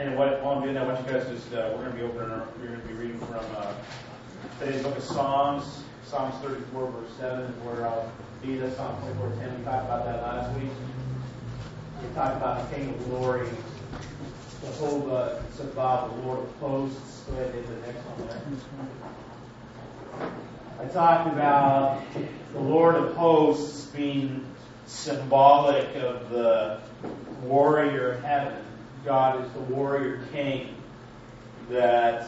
And while I'm doing that, I want you guys just, we're going to be reading from today's book of Psalms, Psalms 34, verse 7, where I'll be the Psalm 24:10. We talked about that last week. We talked about the King of Glory, Jehovah Sabaoth, the Lord of Hosts. Go ahead and hit the next one there. I talked about the Lord of Hosts being symbolic of the warrior of heaven. God is the warrior king. That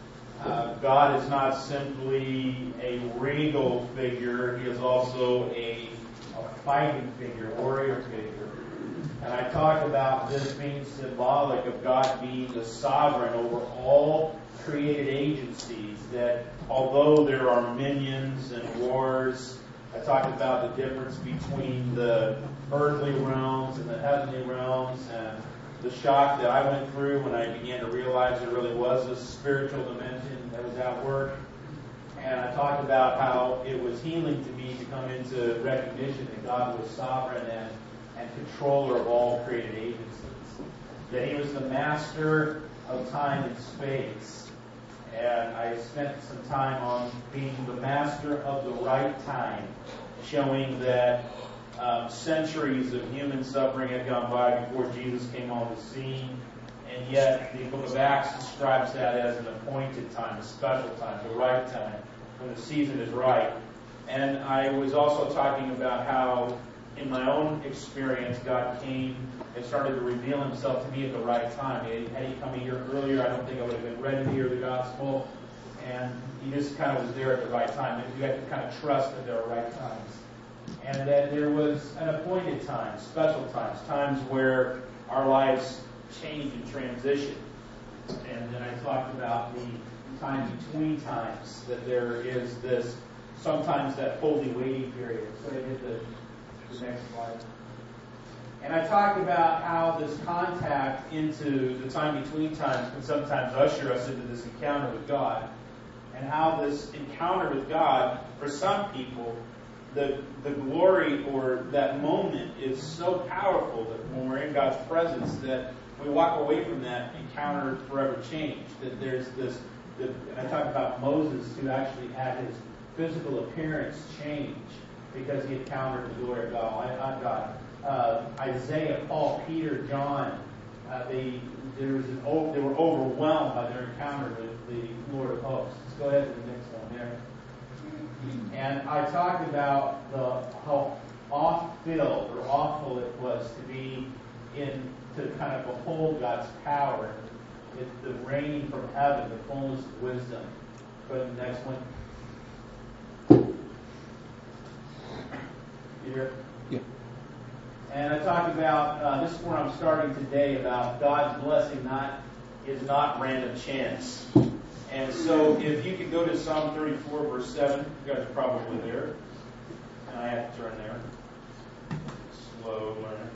God is not simply a regal figure. He is also a fighting figure, warrior figure. And I talked about this being symbolic of God being the sovereign over all created agencies. That although there are minions and wars, I talked about the difference between the earthly realms and the heavenly realms, and the shock that I went through when I began to realize there really was a spiritual dimension that was at work. And I talked about how it was healing to me to come into recognition that God was sovereign and controller of all created agencies. That He was the master of time and space. And I spent some time on being the master of the right time, showing that centuries of human suffering had gone by before Jesus came on the scene, and yet the book of Acts describes that as an appointed time, a special time, the right time, when the season is right. And I was also talking about how, in my own experience, God came and started to reveal Himself to me at the right time. Had He come a year earlier, I don't think I would have been ready to hear the gospel. And He just kind of was there at the right time. You have to kind of trust that there are right times. And that there was an appointed time, special times, times where our lives change and transition. And then I talked about the time between times, that there is this, sometimes that holy waiting period. So I did the next slide. And I talked about how this contact into the time between times can sometimes usher us into this encounter with God. And how this encounter with God, for some people, the glory or that moment is so powerful that when we're in God's presence that we walk away from that encounter forever changed. That there's this, and I talked about Moses, who actually had his physical appearance change because he encountered the glory of God. Isaiah, Paul, Peter, John, they were overwhelmed by their encounter with the Lord of Hosts. Let's go ahead to the next one there. And I talked about how off-filled or awful it was to be to kind of behold God's power, the raining from heaven, the fullness of wisdom. Go to the next one. Here. Yeah. And I talked about this is where I'm starting today, about God's blessing is not random chance. And so if you could go to Psalm 34, verse 7, you guys are probably there. And I have to turn there. Slow learner.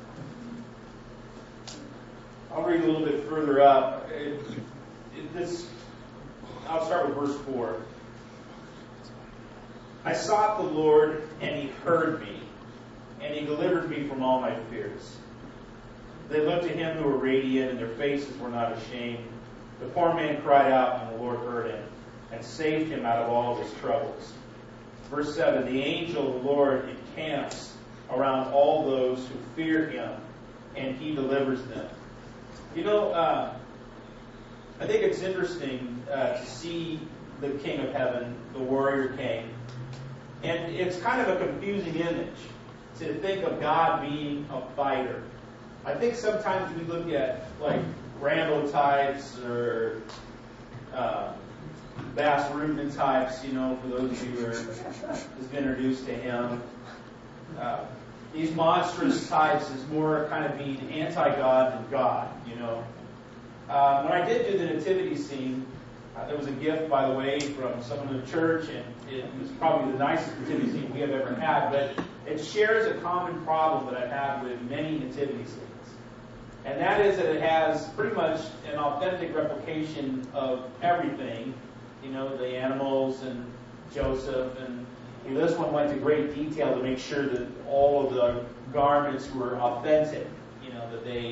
I'll read a little bit further up. I'll start with verse 4. I sought the Lord, and He heard me, and He delivered me from all my fears. They looked to Him who were radiant, and their faces were not ashamed. The poor man cried out, and the Lord heard him, and saved him out of all of his troubles. Verse 7, the angel of the Lord encamps around all those who fear Him, and He delivers them. You know, I think it's interesting to see the King of Heaven, the warrior king, and it's kind of a confusing image to think of God being a fighter. I think sometimes we look at, like, Rambo types or Bas Rutten types, for those of you who have been introduced to him. These monstrous types is more kind of being anti-God than God, When I did do the nativity scene, there was a gift, by the way, from someone in the church, and it was probably the nicest nativity scene we have ever had, but it shares a common problem that I've had with many nativity scenes. And that is that it has pretty much an authentic replication of everything, the animals and Joseph. And this one went to great detail to make sure that all of the garments were authentic, that they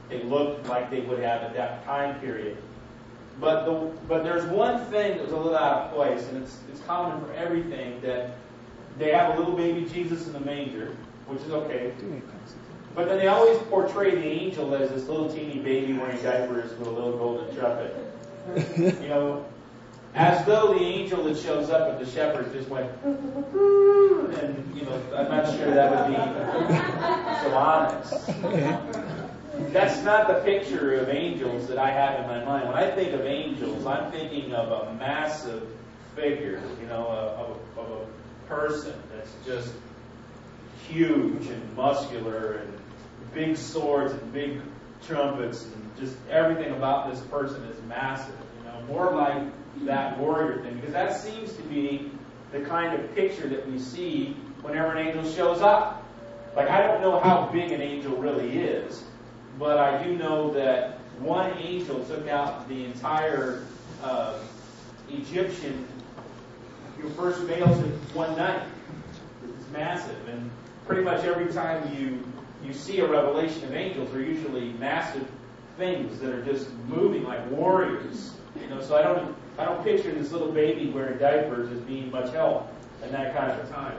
they looked like they would have at that time period. But there's one thing that was a little out of place, and it's common for everything, that they have a little baby Jesus in the manger, which is okay. But then they always portray the angel as this little teeny baby wearing diapers with a little golden trumpet. You know, as though the angel that shows up at the shepherds just went, and, you know, I'm not sure that would be so honest. That's not the picture of angels that I have in my mind. When I think of angels, I'm thinking of a massive figure, you know, of a person that's just huge and muscular and big swords and big trumpets and just everything about this person is massive, you know, more like that warrior thing, because that seems to be the kind of picture that we see whenever an angel shows up. Like, I don't know how big an angel really is, but I do know that one angel took out the entire Egyptian first males in one night. It's massive, and pretty much every time you see a revelation of angels, they're usually massive things that are just moving like warriors. You know, so I don't picture this little baby wearing diapers as being much help in that kind of a time.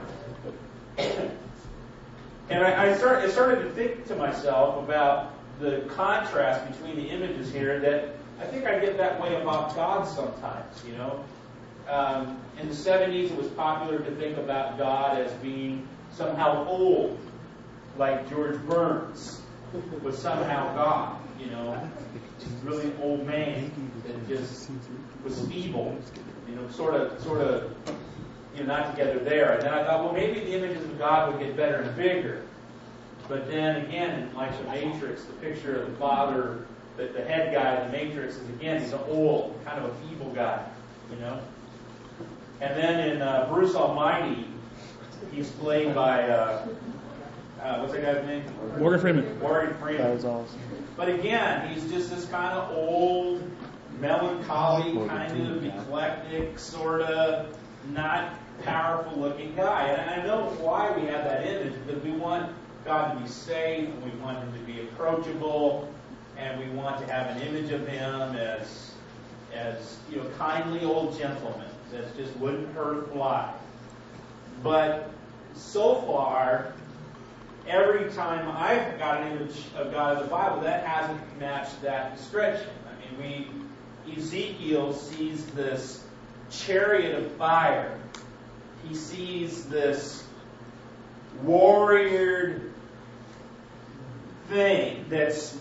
And I started to think to myself about the contrast between the images here, that I think I get that way about God sometimes, you know. In the 70s, it was popular to think about God as being somehow old, like George Burns was somehow God, you know, really an old man that just was feeble, you know, sort of, you know, not together there. And then I thought, well, maybe the images of God would get better and bigger. But then again, like the Matrix, the picture of the father, the head guy in the Matrix is, again, he's an old, kind of a feeble guy, you know. And then in Bruce Almighty, he's played by, what's that guy's name? Morgan Freeman. Morgan Freeman. That was awesome. But again, he's just this kind of old, melancholy, kind of eclectic, sort of not powerful looking guy. And I know why we have that image, because we want God to be safe, and we want him to be approachable, and we want to have an image of him as you know, kindly old gentleman that just wouldn't hurt a fly. But so far, every time I've got an image of God in the Bible, that hasn't matched that description. I mean, Ezekiel sees this chariot of fire. He sees this warrior thing that's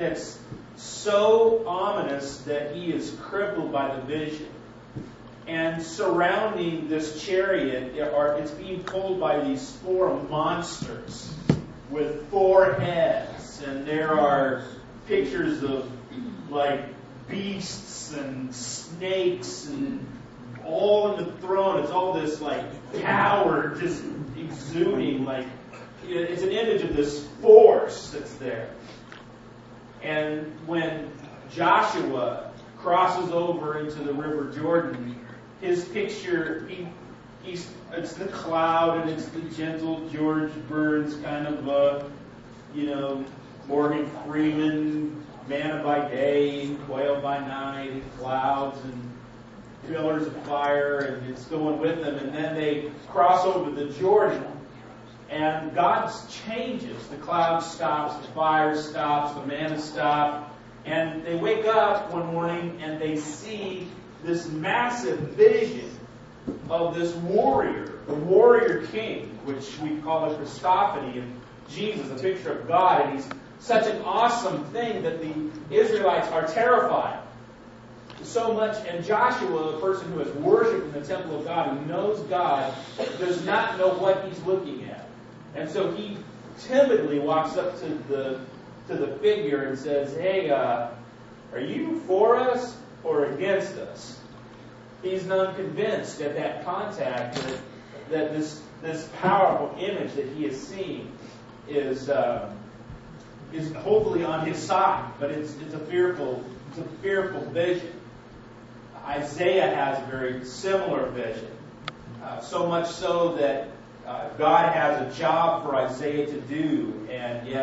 so ominous that he is crippled by the vision. And surrounding this chariot, it's being pulled by these four monsters with four heads. And there are pictures of, like, beasts and snakes and all in the throne. It's all this, like, power just exuding, like, it's an image of this force that's there. And when Joshua crosses over into the River Jordan, his picture, it's the cloud, and it's the gentle George Burns kind of, you know, Morgan Freeman, manna by day, quail by night, clouds and pillars of fire, and it's going with them. And then they cross over the Jordan, and God changes. The cloud stops, the fire stops, the manna stops, and they wake up one morning and they see this massive vision of this warrior, the warrior king, which we call a Christophany, and Jesus, a picture of God, and he's such an awesome thing that the Israelites are terrified. So much, and Joshua, a person who has worshipped in the temple of God, who knows God, does not know what he's looking at. And so he timidly walks up to the figure and says, "Hey, are you for us or against us?" He's unconvinced at that contact that this powerful image that he has seen is hopefully on his side, but it's a fearful vision. Isaiah has a very similar vision, so much so that God has a job for Isaiah to do, and yet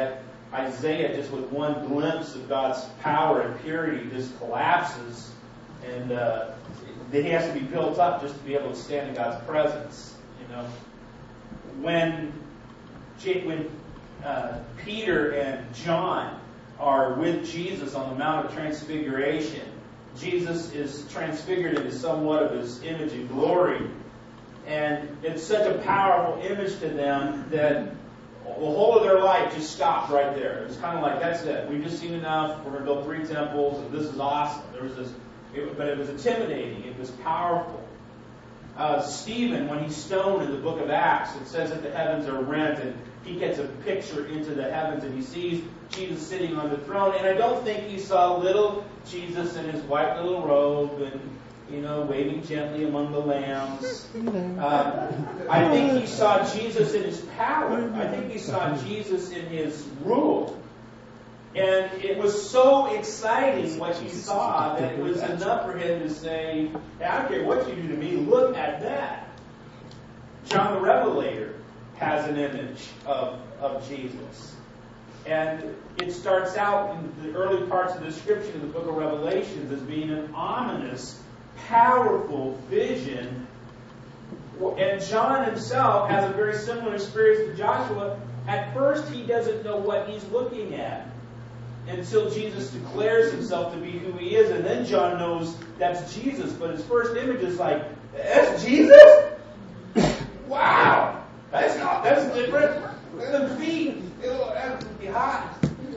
Isaiah, just with one glimpse of God's power and purity, just collapses, and he has to be built up just to be able to stand in God's presence. When Peter and John are with Jesus on the Mount of Transfiguration, Jesus is transfigured into somewhat of his image and glory. And it's such a powerful image to them that the whole of their life just stopped right there. It's kind of like, that's it. We've just seen enough. We're going to build 3 temples, and this is awesome. But it was intimidating. It was powerful. Stephen, when he's stoned in the book of Acts, it says that the heavens are rent, and he gets a picture into the heavens, and he sees Jesus sitting on the throne. And I don't think he saw little Jesus in his white little robe and, waving gently among the lambs. I think he saw Jesus in his power. I think he saw Jesus in his rule. And it was so exciting what he saw that it was enough for him to say, hey, I don't care what you do to me, look at that. John the Revelator has an image of Jesus. And it starts out in the early parts of the description of the book of Revelations as being an ominous, powerful vision. And John himself has a very similar experience to Joshua. At first, he doesn't know what he's looking at until Jesus declares himself to be who he is. And then John knows that's Jesus. But his first image is like, that's Jesus? Wow! That's different. Look at the feet. That would be hot.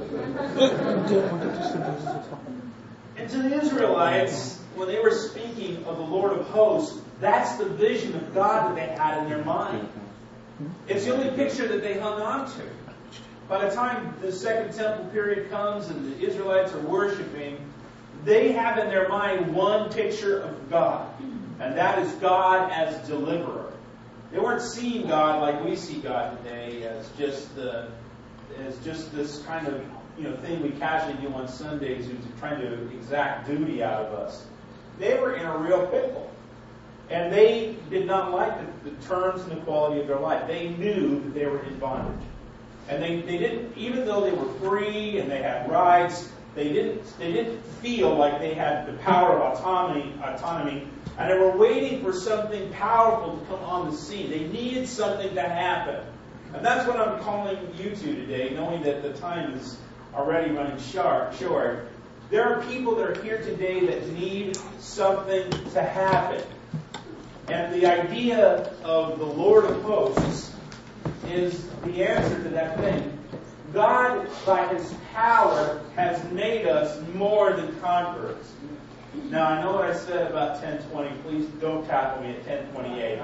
And to the Israelites, when they were speaking of the Lord of hosts, that's the vision of God that they had in their mind. It's the only picture that they hung on to. By the time the Second Temple period comes and the Israelites are worshiping, they have in their mind one picture of God, and that is God as deliverer. They weren't seeing God like we see God today as just this kind of thing we casually do on Sundays, who's trying to exact duty out of us. They were in a real pickle, and they did not like the terms and the quality of their life. They knew that they were in bondage. And they didn't, even though they were free and they had rights, they didn't feel like they had the power of autonomy, and they were waiting for something powerful to come on the scene. They needed something to happen. And that's what I'm calling you to today, knowing that the time is already running short. There are people that are here today that need something to happen. And the idea of the Lord of hosts is the answer to that thing. God, by His power, has made us more than conquerors. Now, I know what I said about 10:20. Please don't tackle me at 10:28.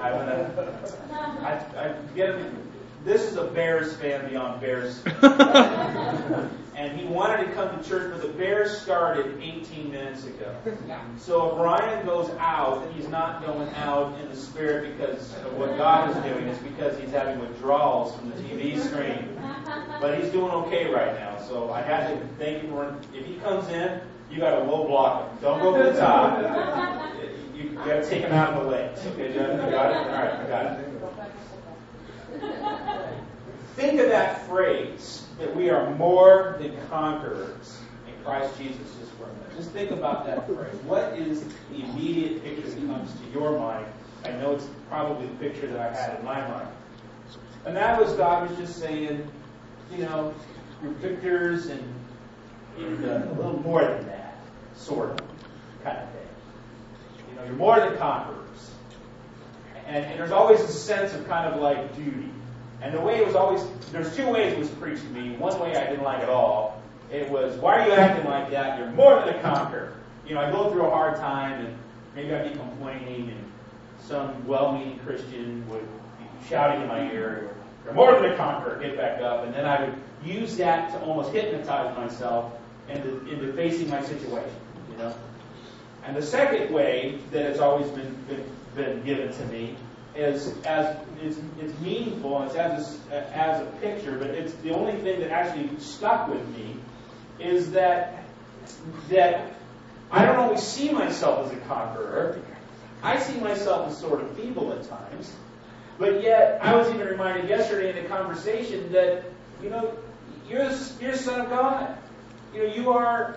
I get it. This is a Bears fan beyond Bears. And he wanted to come to church, but the Bears started 18 minutes ago. So if Ryan goes out, then he's not going out in the spirit because of what God is doing. It's because he's having withdrawals from the TV screen. But he's doing okay right now. So I had to thank him for, if he comes in, you got to low block him. Don't go to the top. You got to take him out of the legs. Okay, John? You got it? All right, I got it. Think of that phrase, that we are more than conquerors in Christ Jesus, just for a minute. Just think about that phrase. What is the immediate picture that comes to your mind? I know it's probably the picture that I had in my mind. And that was God was just saying, you're victors and a little more than that, sort of, kind of thing. You're more than conquerors. And there's always a sense of kind of like duty. And the way it was always, there's two ways it was preached to me. One way I didn't like at all. It was, why are you acting like that? You're more than a conqueror. I go through a hard time, and maybe I'd be complaining, and some well-meaning Christian would be shouting in my ear, you're more than a conqueror, get back up. And then I would use that to almost hypnotize myself into facing my situation, And the second way that it's always been given to me is as it's meaningful and it's as a picture, but it's the only thing that actually stuck with me is that I don't always see myself as a conqueror. I see myself as sort of feeble at times, but yet I was even reminded yesterday in the conversation that you you're a son of God. You know,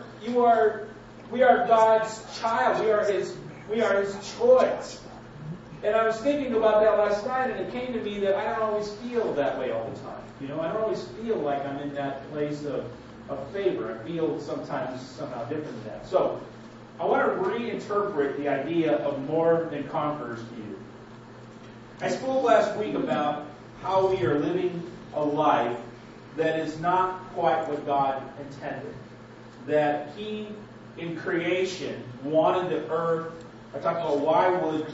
we are God's child. We are His choice. And I was thinking about that last night, and it came to me that I don't always feel that way all the time. You know, I don't always feel like I'm in that place of favor. I feel sometimes somehow different than that. So, I want to reinterpret the idea of more than conquerors to you. I spoke last week about how we are living a life that is not quite what God intended. That He, in creation, wanted the earth. I talked about why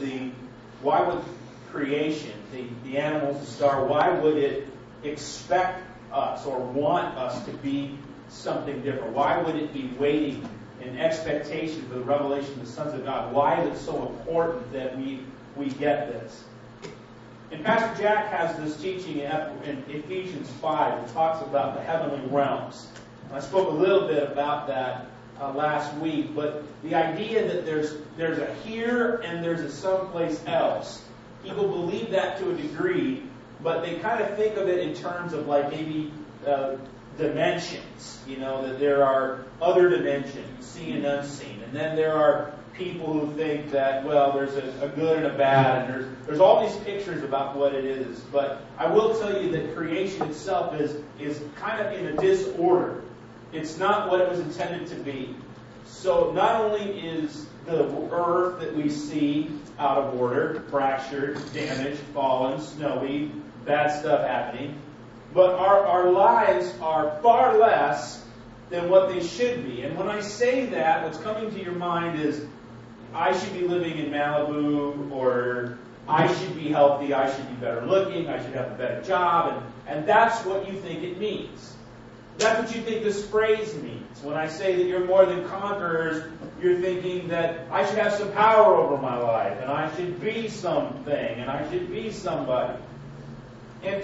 would creation, the animals, the star, why would it expect us or want us to be something different? Why would it be waiting in expectation for the revelation of the sons of God? Why is it so important that we get this? And Pastor Jack has this teaching in Ephesians 5 that talks about the heavenly realms. And I spoke a little bit about that last week, but the idea that there's a here and there's a someplace else. People believe that to a degree, but they kind of think of it in terms of like maybe dimensions. You know, that there are other dimensions, seen and unseen, and then there are people who think that, well, there's a good and a bad, and there's all these pictures about what it is. But I will tell you that creation itself is kind of in a disorder. It's not what it was intended to be. So not only is the earth that we see out of order, fractured, damaged, fallen, snowy, bad stuff happening, but our lives are far less than what they should be. And when I say that, what's coming to your mind is, I should be living in Malibu, or I should be healthy, I should be better looking, I should have a better job, and that's what you think it means. That's what you think this phrase means. When I say that you're more than conquerors, you're thinking that I should have some power over my life, and I should be something, and I should be somebody. And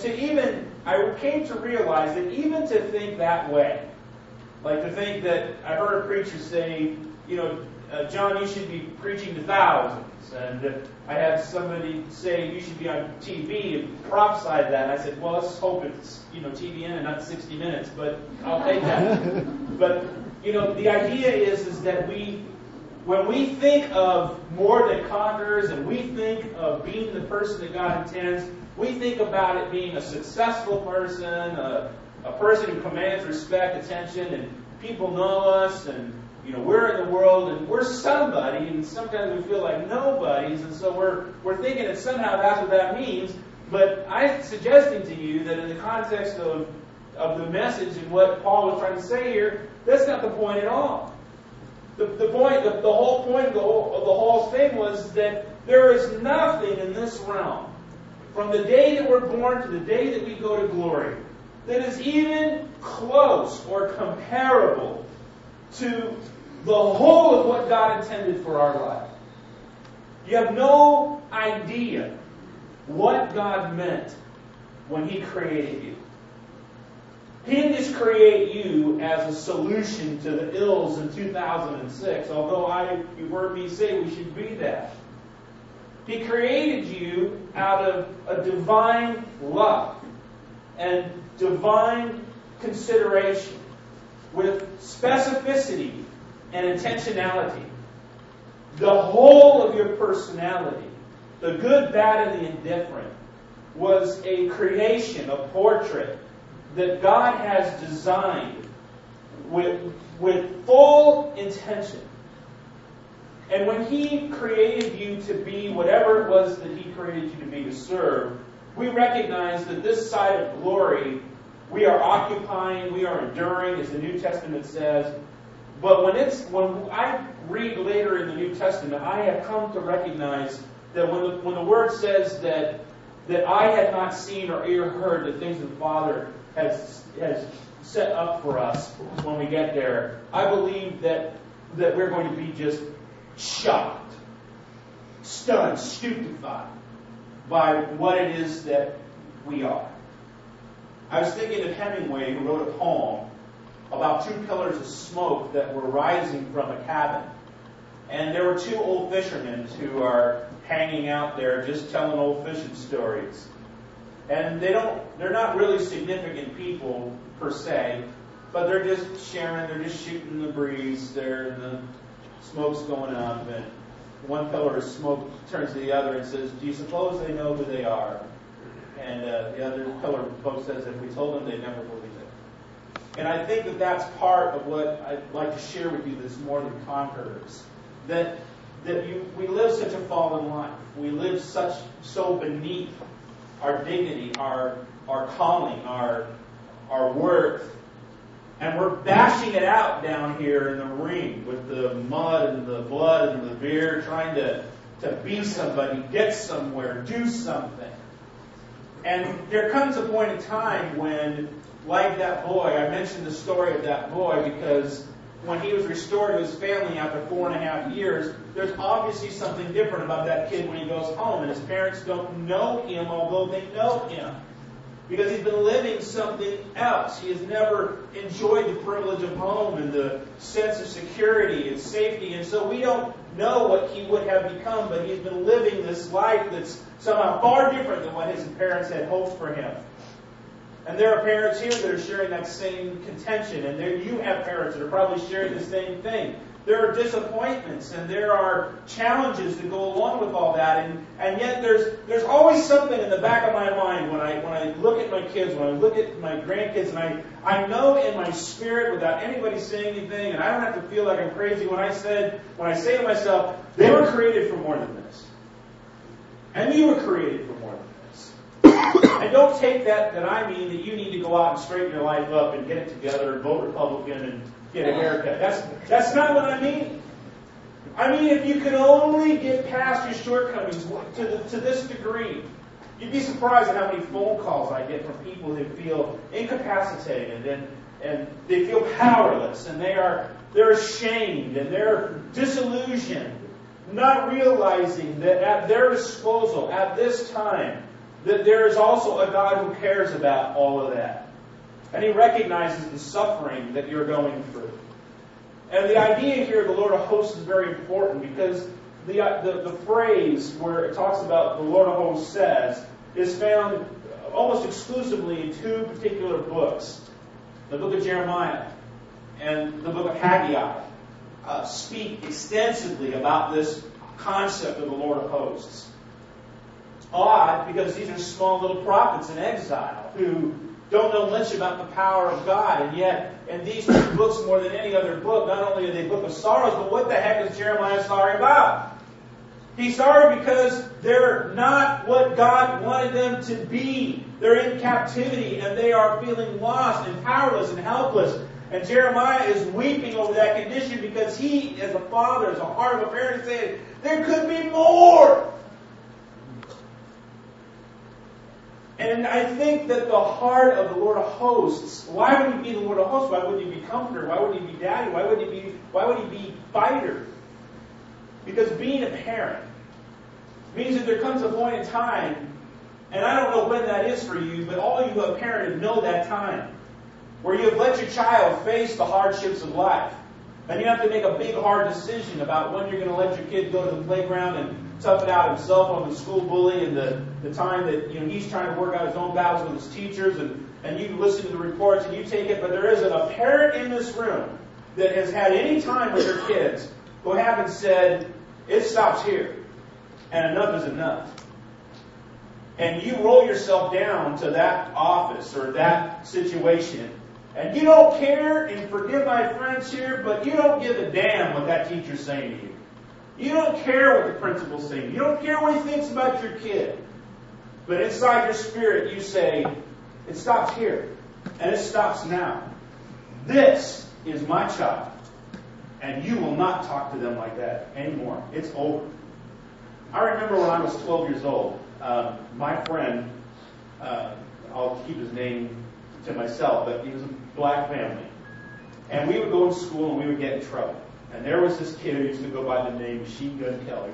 I came to realize that even to think that way, like to think that, I heard a preacher say, you know, John, you should be preaching to thousands. And I had somebody say, you should be on TV and prophesied that. And I said, well, let's hope it's, TBN and not 60 Minutes, but I'll take that. But, the idea is that when we think of more than conquerors and we think of being the person that God intends, we think about it being a successful person, a person who commands respect, attention, and people know us, and we're in the world, and we're somebody, and sometimes we feel like nobodies, and so we're thinking that somehow that's what that means. But I'm suggesting to you that in the context of the message and what Paul was trying to say here, that's not the point at all. The whole point of the whole thing was that there is nothing in this realm, from the day that we're born to the day that we go to glory, that is even close or comparable to the whole of what God intended for our life. You have no idea what God meant when He created you. He didn't just create you as a solution to the ills in 2006, although you've heard me say we should be that. He created you out of a divine love and divine consideration with specificity and intentionality. The whole of your personality, the good, bad, and the indifferent, was a creation, a portrait that God has designed with full intention. And when He created you to be whatever it was that He created you to be, to serve, we recognize that this side of glory, we are occupying, we are enduring, as the New Testament says. But when I read later in the New Testament, I have come to recognize that when the Word says that I had not seen or ear heard the things the Father has set up for us when we get there, I believe that we're going to be just shocked, stunned, stupefied by what it is that we are. I was thinking of Hemingway, who wrote a poem about two pillars of smoke that were rising from a cabin. And there were two old fishermen who are hanging out there just telling old fishing stories. And they're not really significant people per se, but they're just sharing, they're just shooting the breeze, the smoke's going up, and one pillar of smoke turns to the other and says, do you suppose they know who they are? And the other pillar of smoke says, if we told them, they'd never believe it. And I think that that's part of what I'd like to share with you this More Than Conquerors. That we live such a fallen life. We live so beneath our dignity, our calling, our worth. And we're bashing it out down here in the ring with the mud and the blood and the beer, trying to be somebody, get somewhere, do something. And there comes a point in time when, like that boy, I mentioned the story of that boy because when he was restored to his family after 4.5 years, there's obviously something different about that kid when he goes home. And his parents don't know him, although they know him. Because he's been living something else. He has never enjoyed the privilege of home and the sense of security and safety. And so we don't know what he would have become, but he's been living this life that's somehow far different than what his parents had hoped for him. And there are parents here that are sharing that same contention. And there you have parents that are probably sharing the same thing. There are disappointments and there are challenges that go along with all that. And yet there's always something in the back of my mind when I look at my kids, when I look at my grandkids, and I know in my spirit without anybody saying anything, and I don't have to feel like I'm crazy when I say to myself, they were created for more than this. And you were created for more than this. And don't take that I mean that you need to go out and straighten your life up and get it together and vote Republican and get a haircut. That's not what I mean. I mean, if you could only get past your shortcomings to this degree, you'd be surprised at how many phone calls I get from people who feel incapacitated and they feel powerless and they're ashamed and they're disillusioned, not realizing that at their disposal at this time that there is also a God who cares about all of that. And He recognizes the suffering that you're going through. And the idea here of the Lord of Hosts is very important because the phrase where it talks about the Lord of Hosts says is found almost exclusively in two particular books. The book of Jeremiah and the book of Haggai speak extensively about this concept of the Lord of Hosts. Odd, because these are small little prophets in exile who don't know much about the power of God, and yet in these two books more than any other book, not only are they a book of sorrows, but what the heck is Jeremiah sorry about? He's sorry because they're not what God wanted them to be. They're in captivity, and they are feeling lost and powerless and helpless. And Jeremiah is weeping over that condition because he, as a father, as a heart of a parent, is saying, there could be more. And I think that the heart of the Lord of Hosts, why would He be the Lord of Hosts? Why wouldn't He be Comforter? Why wouldn't He be Daddy? Why would He be Fighter? Because being a parent means that there comes a point in time, and I don't know when that is for you, but all you who have parented know that time, where you have let your child face the hardships of life. And you have to make a big, hard decision about when you're going to let your kid go to the playground and tough it out himself on the school bully and the time that he's trying to work out his own battles with his teachers and you listen to the reports and you take it. But there isn't a parent in this room that has had any time with their kids who haven't said, it stops here and enough is enough. And you roll yourself down to that office or that situation and you don't care, and forgive my friends here, but you don't give a damn what that teacher's saying to you. You don't care what the principal's saying. You don't care what he thinks about your kid. But inside your spirit you say, it stops here. And it stops now. This is my child. And you will not talk to them like that anymore. It's over. I remember when I was 12 years old, my friend, I'll keep his name to myself, but he was a black family. And we would go to school and we would get in trouble. And there was this kid who used to go by the name Machine Gun Kelly.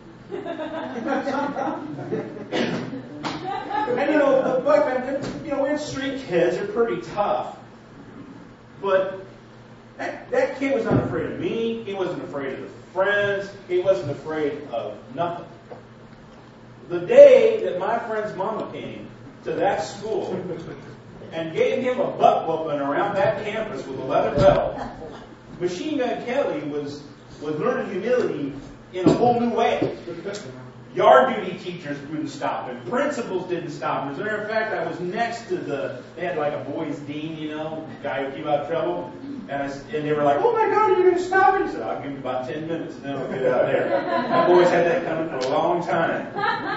And the black men, we're street kids, they're pretty tough. But that kid was not afraid of me. He wasn't afraid of his friends. He wasn't afraid of nothing. The day that my friend's mama came to that school and gave him a butt whooping around that campus with a leather belt, Machine Gun Kelly was learning humility in a whole new way. Yard duty teachers wouldn't stop him. Principals didn't stop him. As a matter of fact, I was next to they had like a boys' dean, guy who keep out of trouble. And they were like, "Oh my God, are you going to stop him?" He said, "I'll give you about 10 minutes and then I'll get out of there." That boy's had that coming for a long time.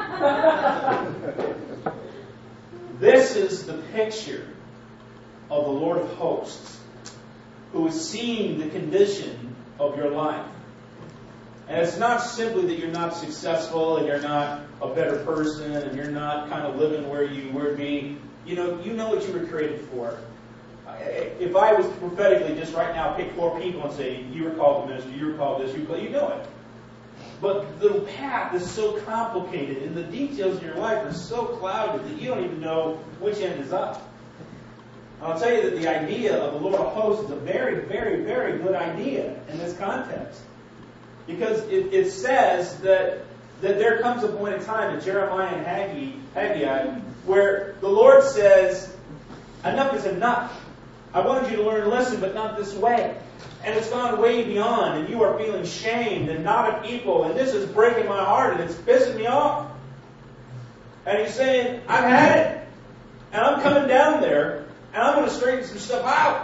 This is the picture of the Lord of hosts, who is seeing the condition of your life. And it's not simply that you're not successful and you're not a better person and you're not kind of living where you would be. You know what you were created for. If I was prophetically just right now pick 4 people and say, you were called to ministry, you were called this, you know it. But the path is so complicated and the details of your life are so clouded that you don't even know which end is up. I'll tell you that the idea of the Lord of hosts is a very, very, very good idea in this context. Because it says that there comes a point in time in Jeremiah and Haggai where the Lord says, enough is enough. I wanted you to learn a lesson, but not this way. And it's gone way beyond, and you are feeling shamed and not equal, and this is breaking my heart, and it's pissing me off. And He's saying, I've had it, and I'm coming down there, and I'm going to straighten some stuff out.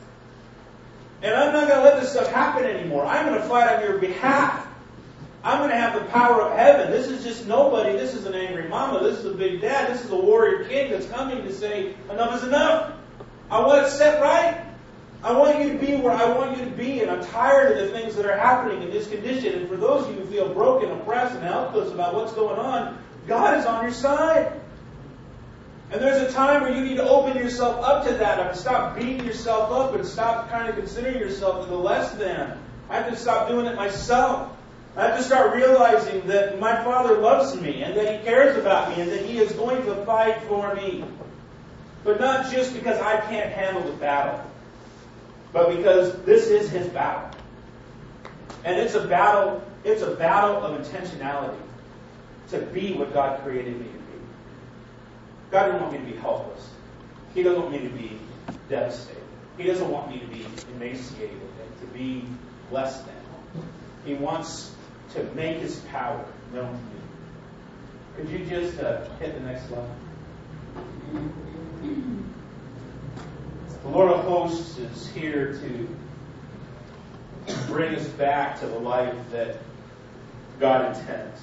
And I'm not going to let this stuff happen anymore. I'm going to fight on your behalf. I'm going to have the power of heaven. This is just nobody. This is an angry mama. This is a big dad. This is a warrior king that's coming to say, enough is enough. I want it set right. I want you to be where I want you to be. And I'm tired of the things that are happening in this condition. And for those of you who feel broken, oppressed, and helpless about what's going on, God is on your side. And there's a time where you need to open yourself up to that and stop beating yourself up and stop kind of considering yourself the less than. I have to stop doing it myself. I have to start realizing that my Father loves me and that He cares about me and that He is going to fight for me. But not just because I can't handle the battle, but because this is His battle. And it's a battle of intentionality to be what God created me to be. God doesn't want me to be helpless. He doesn't want me to be devastated. He doesn't want me to be emaciated and to be less than. He wants to make His power known to me. Could you just hit the next slide? The Lord of hosts is here to bring us back to the life that God intends.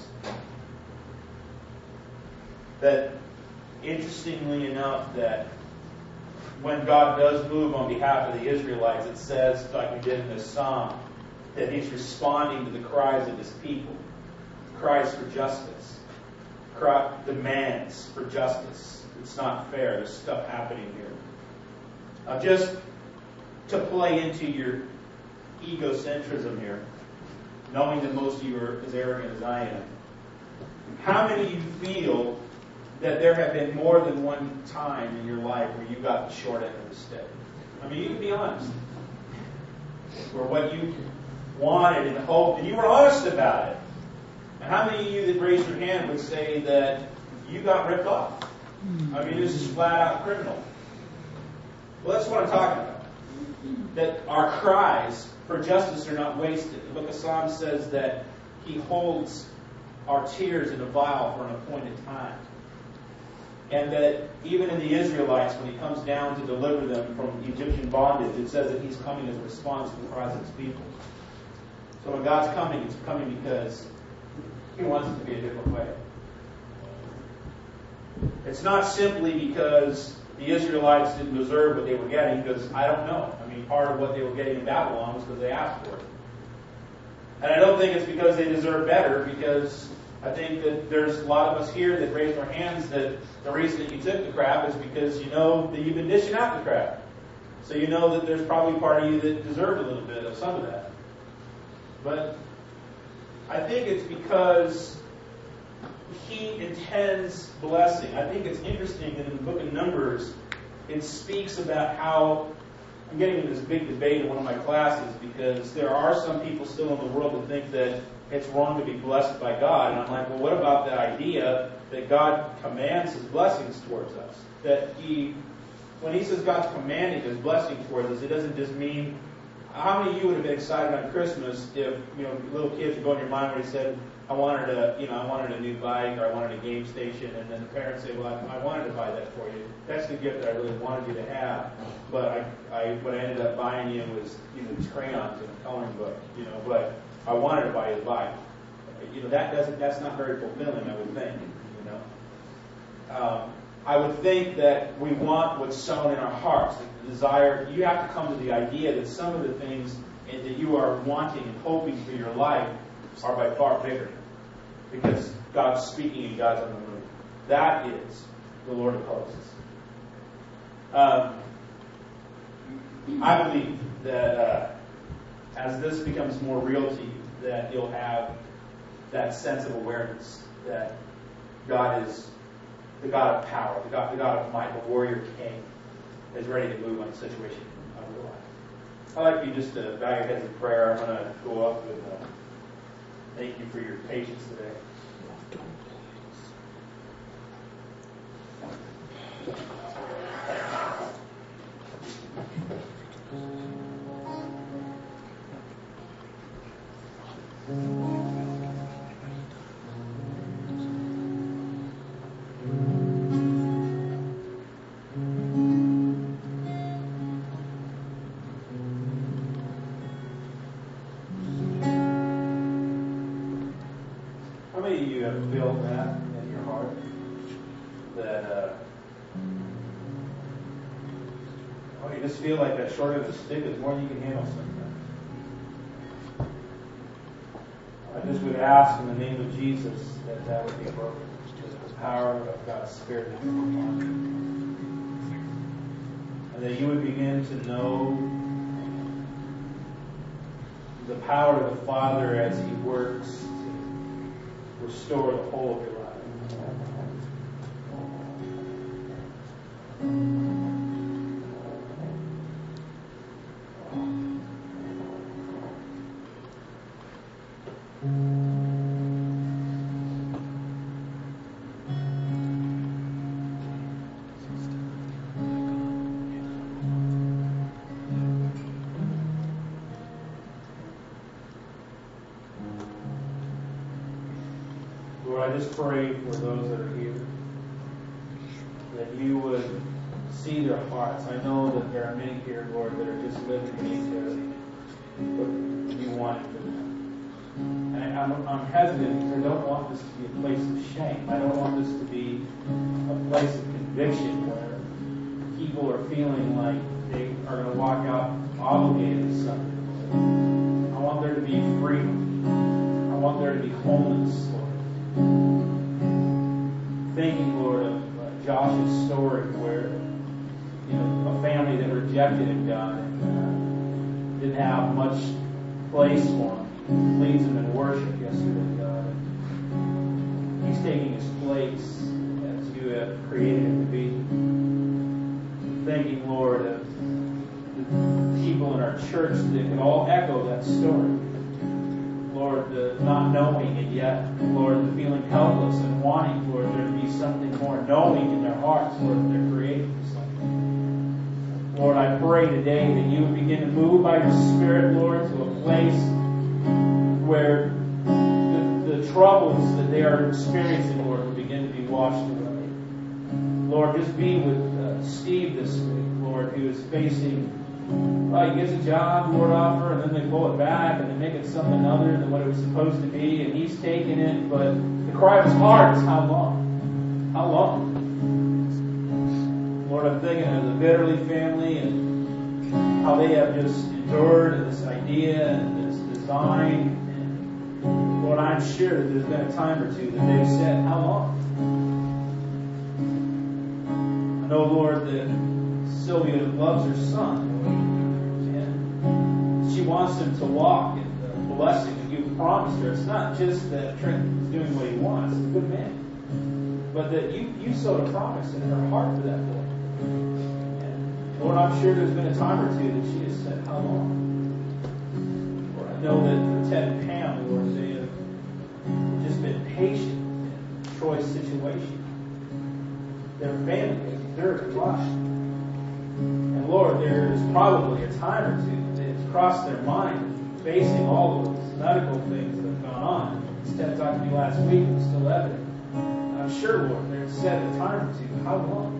That, interestingly enough, that when God does move on behalf of the Israelites, it says, like we did in this psalm, that He's responding to the cries of His people. Cries for justice. Demands for justice. It's not fair. There's stuff happening here. Just to play into your egocentrism here, knowing that most of you are as arrogant as I am, how many of you feel that there have been more than one time in your life where you got the short end of the stick? I mean, you can be honest. Where what you wanted and hoped, and you were honest about it. And how many of you that raised your hand would say that you got ripped off? I mean, this is flat out criminal. Well, that's what I'm talking about. That our cries for justice are not wasted. The book of Psalms says that He holds our tears in a vial for an appointed time. And that even in the Israelites, when He comes down to deliver them from Egyptian bondage, it says that He's coming as a response to the cries of His people. So when God's coming, it's coming because He wants it to be a different way. It's not simply because the Israelites didn't deserve what they were getting, because I don't know. I mean, part of what they were getting in Babylon was because they asked for it. And I don't think it's because they deserve better, because I think that there's a lot of us here that raised our hands that the reason that you took the crap is because you know that you've been dishing out the crap. So you know that there's probably part of you that deserved a little bit of some of that. But I think it's because He intends blessing. I think it's interesting that in the book of Numbers, it speaks about how I'm getting into this big debate in one of my classes because there are some people still in the world that think that it's wrong to be blessed by God. And I'm like, well, what about the idea that God commands His blessings towards us? That when He says God's commanding His blessing towards us, it doesn't just mean. How many of you would have been excited on Christmas if, little kids would go in your mind where He said, I wanted a new bike, or I wanted a game station, and then the parents say, well, I wanted to buy that for you. That's the gift that I really wanted you to have. But what I ended up buying you was, these crayons and a coloring book, but I wanted to buy you the bike. That's not very fulfilling, I would think, I would think that we want what's sown in our hearts, the desire. You have to come to the idea that some of the things that you are wanting and hoping for your life are by far bigger, because God's speaking and God's on the move. That is the Lord of hosts. I believe that as this becomes more real to you, that you'll have that sense of awareness that God is the God of power, the God of might, the warrior king, is ready to move on the situation of your life. I'd like you just to bow your heads in prayer. I'm going to go up and thank you for your patience today. How many of you have felt that in your heart? That you just feel like that short of the stick is more than you can handle sometimes. I just would ask in the name of Jesus that would be broken. The power of God's Spirit would come upon you. And that you would begin to know the power of the Father as He works to restore the whole of your life. Lord, I just pray for those that are here, that you would see their hearts. I know that there are many here, Lord, that are just living beneath what you wanted for them. And I'm hesitant because I don't want this to be a place of shame. I don't want this to be a place of conviction where people are feeling like they are going to walk out obligated to something. I want there to be freedom. I want there to be wholeness, Lord. Thinking, Lord, of Josh's story where a family that rejected God and didn't have much place for him. He leads them in worship yesterday, God. He's taking his place as you have created him to be. Thanking, Lord, of the people in our church that can all echo that story. Lord, the not knowing and yet, Lord, the feeling helpless and wanting, Lord, there to be something more, knowing in their hearts, Lord, that they're created for something. Lord, I pray today that you would begin to move by your Spirit, Lord, to a place where the troubles that they are experiencing, Lord, will begin to be washed away. Lord, just be with Steve this week, Lord, who is facing. He gets a job, Lord, offer, and then they pull it back, and they make it something other than what it was supposed to be, and he's taking it, but the cry of his heart is, how long? How long? Lord, I'm thinking of the Bitterly family and how they have just endured this idea and this design, and Lord, I'm sure that there's been a time or two that they've said, how long? I know, Lord, that Sylvia loves her son, and she wants him to walk in the blessing that you promised her. It's not just that Trent is doing what he wants, he's a good man, but that you sowed a promise in her heart for that boy. And Lord, I'm sure there's been a time or two that she has said, how long? Lord, I know that for Ted and Pam, Lord, they have just been patient in Troy's situation. Their family has endured a lot. And Lord, there is probably a time or two that it's crossed their mind facing all of those medical things that have gone on. As Ted talked to me last week, it was still evident. And I'm sure, Lord, there's said a time or two, how long?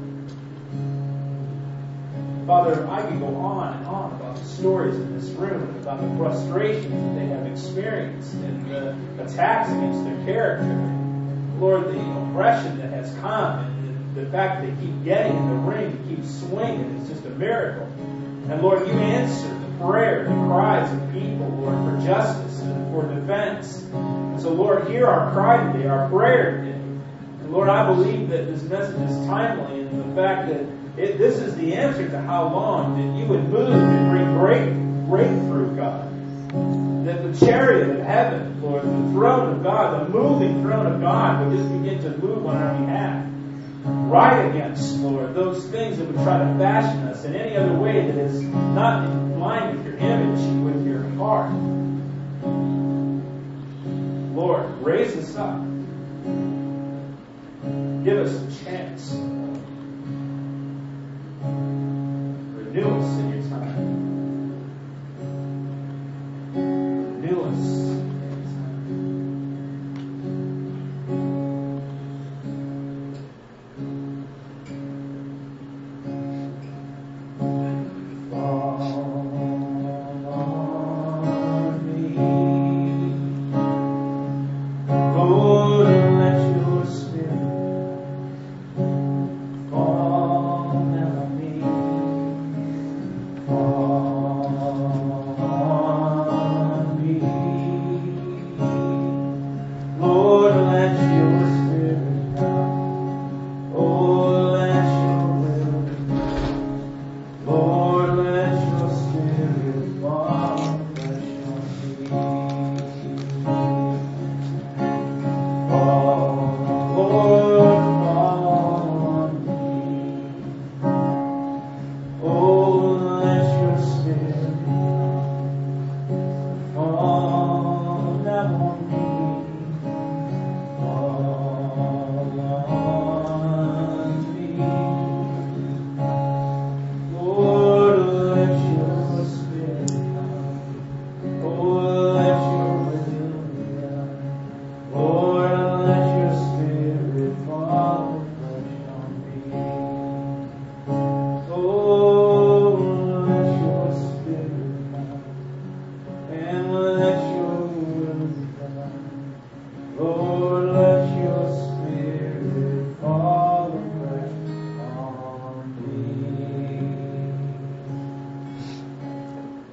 Father, I could go on and on about the stories in this room, and about the frustrations that they have experienced, and the attacks against their character. Lord, the oppression that has come, and the fact that they keep getting in the ring, keep swinging, it's just a miracle. And Lord, you answer the prayer, the cries of people, Lord, for justice and for defense. And so, Lord, hear our cry today, our prayer today. And Lord, I believe that this message is timely in the fact that this is the answer to how long that you would move and bring great breakthrough, God. That the chariot of heaven, Lord, the throne of God, the moving throne of God would just begin to move on our behalf. Right against, Lord, those things that would try to fashion us in any other way that is not in line with your image, with your heart. Lord, raise us up. Give us a chance. Renew us in your